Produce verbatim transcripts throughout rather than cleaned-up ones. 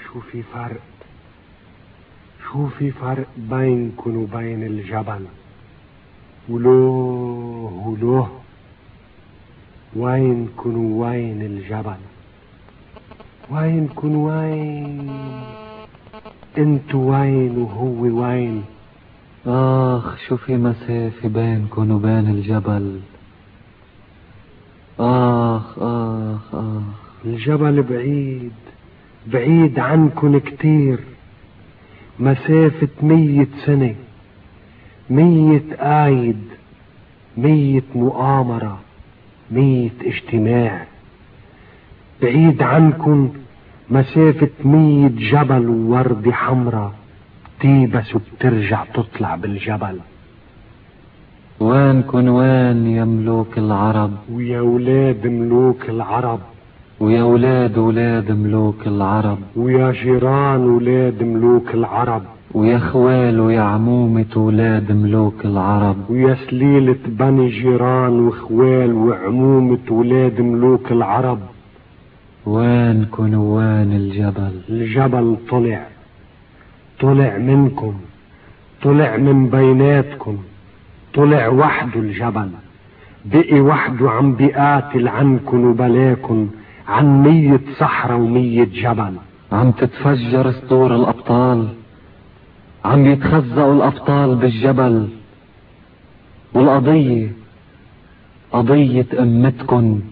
شو في فرق شو في فرق بينكن وبين الجبل؟ ولوه ولوه وينكن وين الجبل؟ وينكن وين؟ انتو وين وهو وين؟ آخ شو في مسافة بينكن وبين الجبل. آخ آخ آخ الجبل بعيد بعيد عنكن كتير، مسافة مية سنة، مية آيد، مية مؤامرة، مية اجتماع. بعيد عنكن مسافة مية جبل ووردة حمرة بتيبس وبترجع تطلع بالجبل. وينكن وين يا ملوك العرب؟ ويا ولاد ملوك العرب، ويا ولاد ولاد ملوك العرب، ويا جيران ولاد ملوك العرب، ويا خوال ويا عمومة ولاد ملوك العرب، ويا سليلة بني جيران وخوال وعمومة ولاد ملوك العرب. وينكن وين الجبل؟ الجبل طلع طلع منكم، طلع من بيناتكم، طلع وحده الجبل، بقي وحده عم بيقاتل عنكن وبلاكن عن مية صحراء ومية جبل. عم تتفجر سطور الأبطال، عم يتخزقوا الأبطال بالجبل، والقضية قضية أمتكن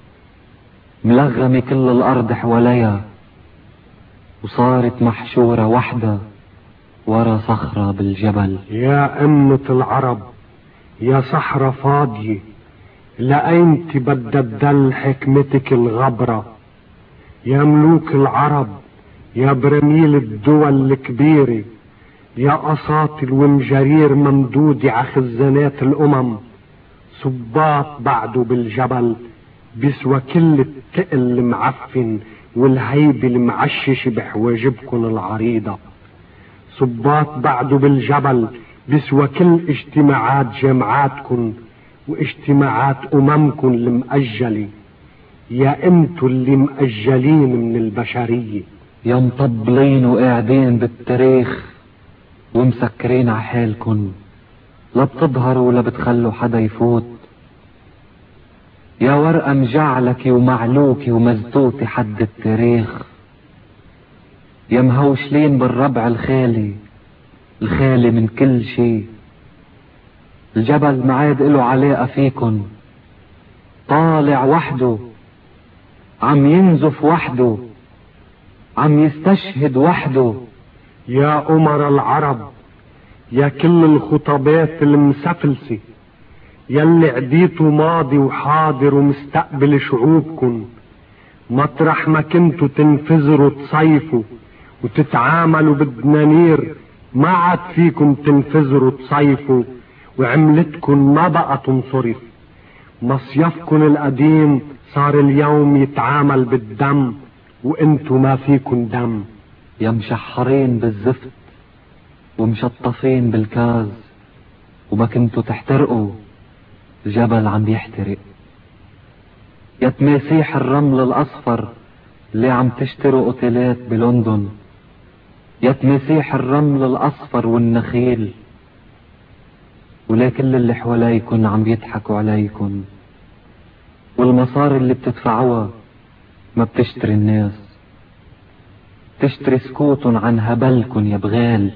ملغمة كل الأرض حواليها، وصارت محشورة وحدة ورا صخرة بالجبل. يا أمة العرب، يا صحراء فاضية، لأينت بدها تدل حكمتك الغبرة؟ يا ملوك العرب، يا برميل الدول الكبيرة، يا أساطل ومجرير ممدودة عخزانات الأمم، صباط بعده بالجبل بيسوى كل التقل المعفن والهيب المعشش بحواجبكن العريضة. صباط بعده بالجبل بيسوى كل اجتماعات جامعاتكن واجتماعات أممكن المأجلة. يا انتو اللي مأجلين من البشرية، يا مطبلين وقاعدين بالتاريخ ومسكرين عحالكن، لا بتظهروا ولا بتخلوا حدا يفوت. يا ورقة مجعلكي ومعلوكي ومزتوتي حد التاريخ، يا مهوشلين بالربع الخالي الخالي من كل شي. الجبل معاد له علاقة فيكن، طالع وحده، عم ينزف وحده، عم يستشهد وحده. يا أمر العرب، يا كل الخطبات المسفلسة، يلي عديتوا ماضي وحاضر ومستقبل شعوبكن، مطرح ما كنتوا تنفذروا تصيفوا وتتعاملوا بالدنانير، ما عاد فيكم تنفذروا تصيفوا، وعملتكن ما بقى تنصرف. مصيفكن القديم صار اليوم يتعامل بالدم، وانتوا ما فيكن دم. يا مشحرين بالزفت ومشطفين بالكاز، وما كنتوا تحترقوا، الجبل عم يحترق. يا تماسيح الرمل الأصفر اللي عم تشتروا اوتيلات بلندن، يا تماسيح الرمل الأصفر والنخيل، ولا كل اللي حواليكن عم يضحكوا عليكن، والمصاري اللي بتدفعوها ما بتشتري الناس، تشتري سكوتن عن هبلكن يا بغال.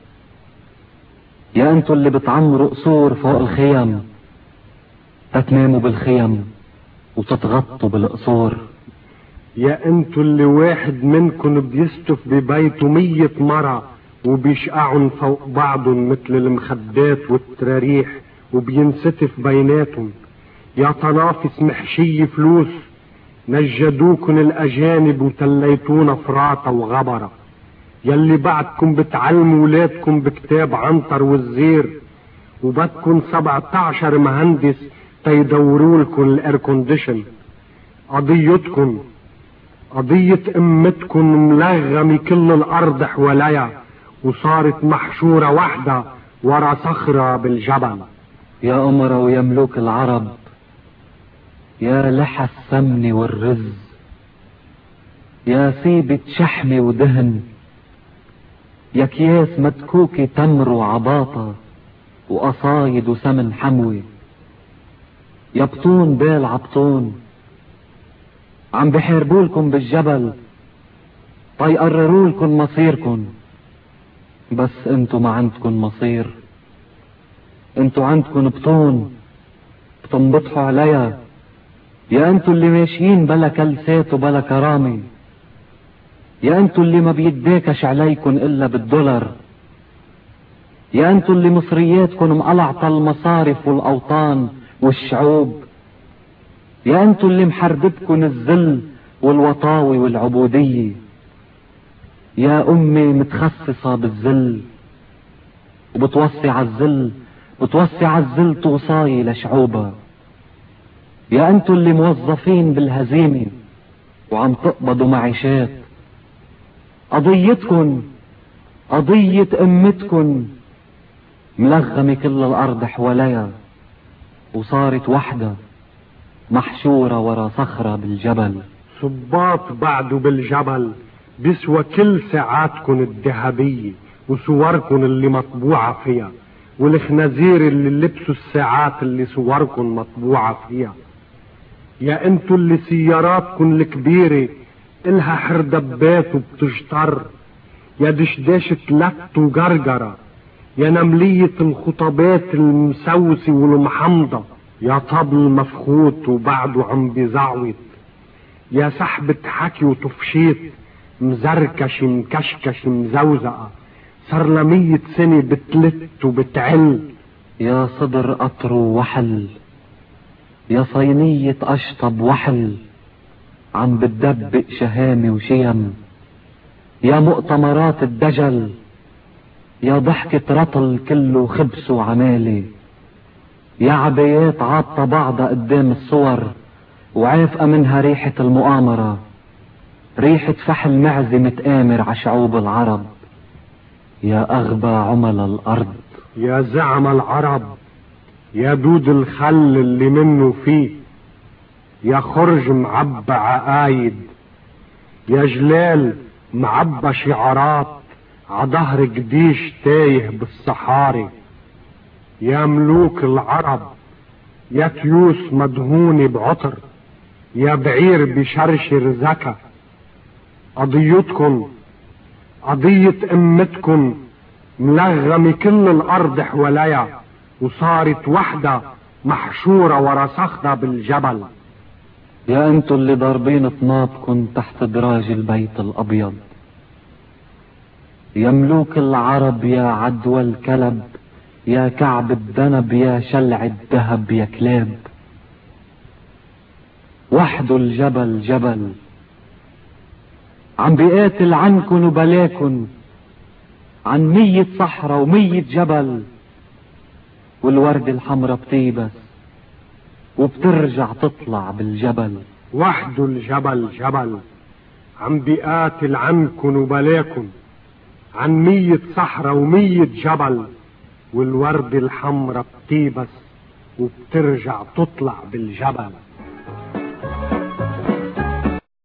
يا انتو اللي بتعمروا قصور فوق الخيم، تتناموا بالخيم وتتغطوا بالقصور. يا انتو اللي واحد منكن بيستف ببيته مية مرة وبيشقعن فوق بعضن مثل المخدات والتراريح وبينستف بيناتن. يا طنافس محشية فلوس، نجدوكن الأجانب وتليتونا فراتة وغبرة. يلي بعدكم بتعلموا ولادكم بكتاب عنتر والزير، وبدكن سبعة عشر مهندس تيدورولكن الايركونديشن. قضيتكن قضية امتكن ملغمة كل الارض حواليها، وصارت محشورة واحدة ورا صخرة بالجبل. يا أمرا ويا ملوك العرب، يا لحى السمن والرز، يا سيبة شحمة ودهن، يا اكياس مدكوكة تمر وعباطة وقصايد وسمن حموي، يا بطون بال عبطون عم بحاربولكن بالجبل طيقررولكن مصيركن، بس انتو ما عندكن مصير. انتو عندكن بطون بتنبطحوا عليها. يا انتو اللي ماشيين بلا كلسات وبلا كرامة، يا انتو اللي ما بيداكش عليكن الا بالدولار، يا انتو اللي مصرياتكن مقلعطة المصارف والاوطان والشعوب، يا انتو اللي محربتكن الذل والوطاوي والعبودية، يا امي متخصصة بالذل وبتوصي عالذل، بتوصي عالذل توصاي لشعوبها. يا انتو اللي موظفين بالهزيمة وعم تقبضوا معيشات. قضيتكن قضية امتكن ملغمة كل الارض حواليها، وصارت وحدة محشورة ورا صخرة بالجبل. صباط بعده بالجبل بيسوى كل ساعاتكن الذهبية وصوركن اللي مطبوعة فيها، والخنازير اللي لبسوا الساعات اللي صوركن مطبوعة فيها. يا انتو اللي سياراتكن الكبيرة الها حردبات وبتجتر، يا دشداشة لت وجرجرة، يا نملية الخطبات المسوسة والمحمضة، يا طبل مفخوت وبعده عم بيزعوت، يا سحبة حكي وتفشيط مزركش مكشكش مزوزقة صار لمية سنة بتلت وبتعل. يا صدر قطر وحل، يا صينية أشطب وحل عم بتدبق شهامة وشيم، يا مؤتمرات الدجل، يا ضحكة رطل كله خبس وعمالة، يا عبايات عاطة بعضها قدام الصور وعافقة منها ريحة المؤامرة، ريحة فحل معزة متآمر عشعوب العرب. يا أغبى عمل الأرض، يا زعم العرب، يا دود الخل اللي منه فيه، يا خرج معبى عقايد، يا جلال معبى شعارات عظهر قديش تايه بالصحاري، يا ملوك العرب، يا تيوس مدهونة بعطر، يا بعير بشرشر زكا. قضيتكن قضية امتكن ملغمة كل الارض حواليها، وصارت وحدة محشورة ورا صخرة بالجبل. يا انتو اللي ضاربين طنابكن تحت دراج البيت الابيض، يا ملوك العرب، يا عدوى الكلب، يا كعب الذنب، يا شلع الذهب، يا كلاب. وحدو الجبل جبل عم بيقاتل عنكن وبلاكن عن مية صحراء ومية جبل، والورد الحمرة بتيبس وبترجع تطلع بالجبل. وحدو الجبل جبل عم بيقاتل عنكن وبلاكن عن مية صحراء ومية جبل، والورد الحمرة بتيبس وبترجع تطلع بالجبل.